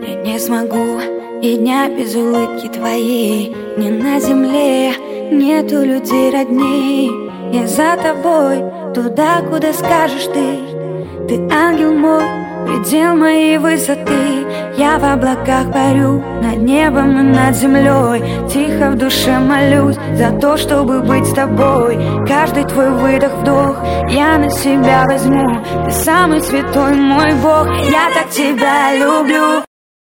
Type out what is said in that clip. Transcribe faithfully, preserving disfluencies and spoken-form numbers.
Я не смогу и дня без улыбки твоей. Не на земле нету людей родней. Я за тобой, туда, куда скажешь ты. Ты ангел мой, предел моей высоты. Я в облаках парю, над небом и над землей. Тихо в душе молюсь за то, чтобы быть с тобой. Каждый твой выдох-вдох я на себя возьму. Ты самый святой мой Бог, я так тебя люблю.